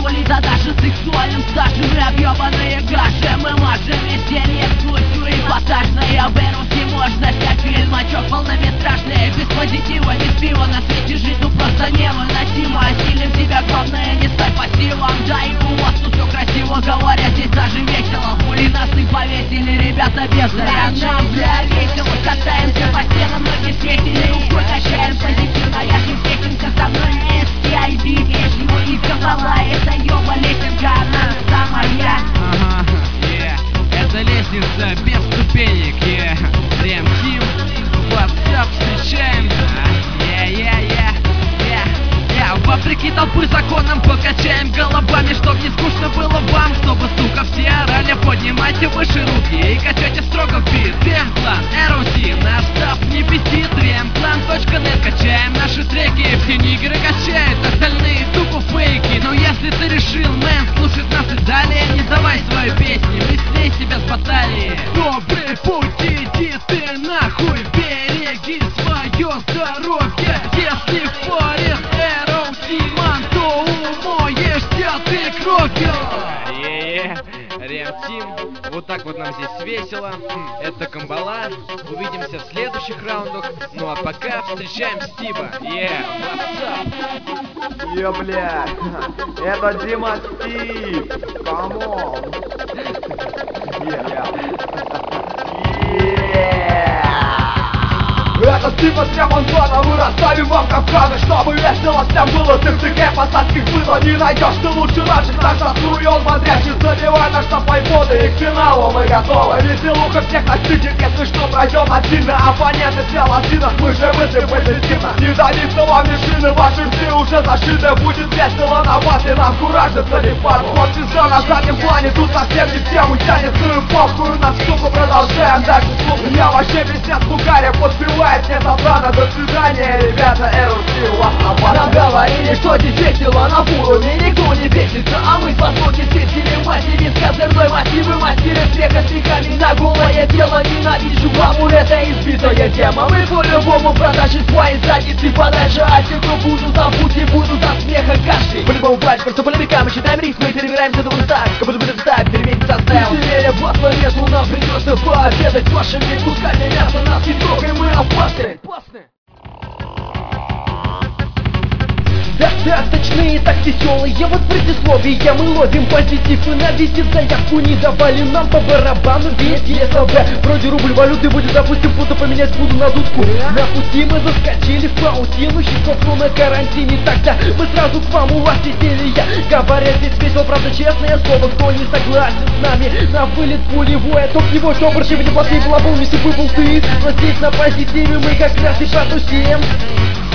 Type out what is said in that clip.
хули, да даже сексуальным стажем. Мы объебанные гаши, мы можем веселье, эксклюзив и эпатажные. В Эрусе можно снять фильм, очок полнометражный. Без позитива, без пива, на свете жить ну просто невыносимо. Осилим себя, главное не стать пассивом. Да и у вас тут все красиво, говорят, здесь даже весело. Хули нас и повесили, ребята без нам, бля, весело. Катаемся по стенам, ноги свесили, рукой качаем позитивно. Я же встретимся со мной вместе, айди, вежливо и кабала. Это ёба лесенка, она самая. Это лестница без ступенек, Рэм Тим, WhatsApp, встречаем. Вопреки толпы законам покачаем головами, чтоб не скучно было вам, чтобы, сука, все орали. Поднимайте выше руки и качайте строго в бит. Ремплан, ROC, наш став не пиздит. Ремплан.нет, качаем наши треки. Все нигеры качают, остальные тупо фейки. Но если ты решил, мэн, слушать нас и далее, не давай свои песни, быстрее себя с баталии. Добрый путь, иди ты нахуй, береги свое здоровье. Если в паре Тиман, то умоешься ты кровью. Рэм Тим, вот так вот нам здесь весело. Это Камбала. Увидимся в следующих раундах. Ну а пока встречаем Стива. Бля, это Дима Стив. Камон. Это Стива с Ремонтона, мы расставим вам капканы, чтобы весело всем было. Тык-тык, посадских было не найдешь, ты лучше наших. Наш засуй, он бодрящий, забивай наш топ айподы. И к финалу мы готовы, веселуха всех настигнет. Если что, пройдем насильно, оппоненты все лосинах. Мы же мыслим позитивно, не дадим вам вершины. Ваши рты уже зашиты, будет весело на басе. Нам куражится не фарм, вот звезда на заднем плане. Тут совсем не в тему тянет, ну и похуй на штуку. Продолжаем дальше слушать. Я вообще пиздец букаря подпевает. Нет оплата, до свидания, ребята, ROC, у вас нападает. Нам говорили, что здесь весело, на форуме никто не бесится. А мы с востоки светили массиве с козырной массивы. Мастеры смеха стихами на голое тело. Ненавижу гламур, это избитая тема. Мы по-любому протащим свои задницы подальше. А те, кто будут на пути, будут от смеха кашей. По-любому плачь, просто полемика, мы считаем рифмы и перебираемся до так. Как будто бы это так, переменится стайл. Веселее басла нету, нам придется пообедать вашими кусками мяса. Нас не трогай, мы опасны. Достаточные, так веселые, вот предисловие. Мы ловим позитив и на визит заявку не давали нам по барабану. Ведь ЕСБ, вроде рубль валюты будет, допустим, буду поменять буду на дудку. На пути мы заскочили в паутину, хип-хоп на карантине. Тогда мы сразу к вам, у вас сидели я. Говорят, здесь весело, правда честное слово. Кто не согласен с нами, на вылет пулевое. Топ его, что против неплохие балабол, если бы был ты. Но здесь на позитиве мы как раз и потусим.